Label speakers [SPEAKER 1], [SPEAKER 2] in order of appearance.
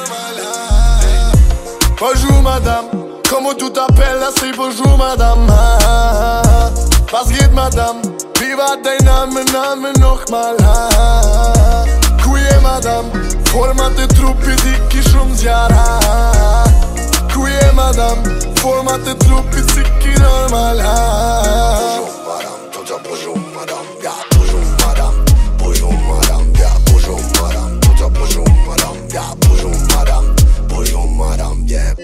[SPEAKER 1] Bonjour madame, comment tu t'appelles là c'est bonjour madame. Was geht madame, wie war dein Name nochmal? Kuye madame, formate trupi dicki shumziara. Kuye madame, formate trupi dicki normal.